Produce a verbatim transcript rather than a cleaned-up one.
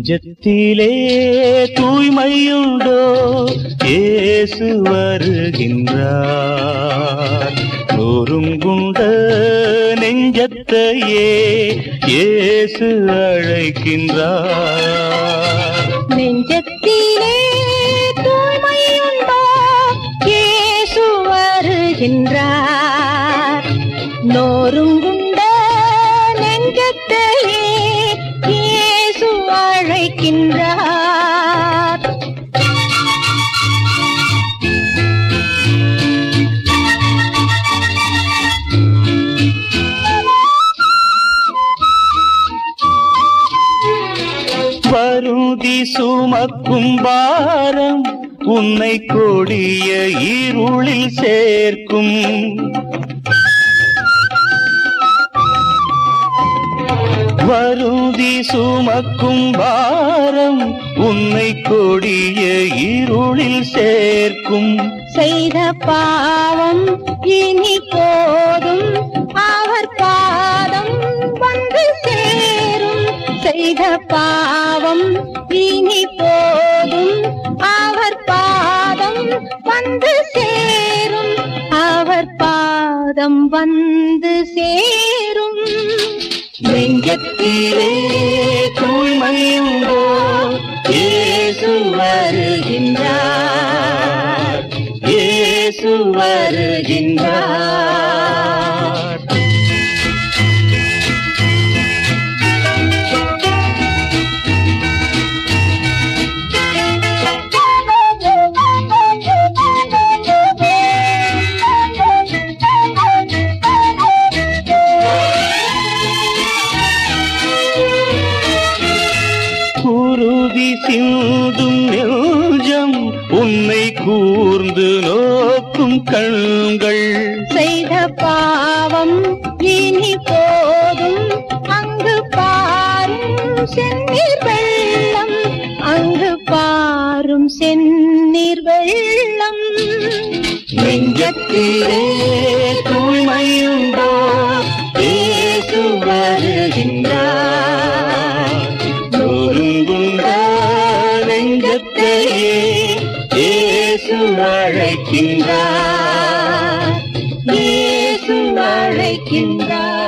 நெஞ்சத்திலே தூய்மையுண்டோ இயேசு வருகின்றார். நொறுங்குண்ட நெஞ்சத்தையே இயேசு அழைக்கின்றார். நெஞ்சத்திலே தூய்மையுண்டோ இயேசு வருகின்றார். நொறுங்குண்ட நெஞ்சத்தையே இயேசு அழைக்கின்றார். வருந்தி சுமக்கும் பாரம் உன்னை கொடிய இருளில் சேர்க்கும். வருந்தி சுமக்கும் பாரம் உன்னை கொடிய இருளில் சேர்க்கும். செய்த பாவம் இனி போதும் அவர் பாதம் வந்து சேரும். செய்த பாவம் இனி போதும் அவர் பாதம் வந்து சேரும். அவர் பாதம் வந்து சேரும். நெஞ்சத்திலே தூய்மையுண்டோ இயேசு வருகின்றார். இயேசு வருகின்றார். குருதி சிந்தும் நெஞ்சம் உன்னை கூர்ந்து நோக்கும் கண்கள். செய்த பாவம் இனி போதும் அங்கு பாரும் செந்நீர் வெள்ளம். அங்கு பாரும் செந்நீர் வெள்ளம். நெஞ்சத்திலே தூய்மையுண்டோ இயேசு வருகின்றார். நொறுங்குண்ட நெஞ்சத்தையே இயேசு அழைக்கின்றார். இயேசு அழைக்கின்றார்.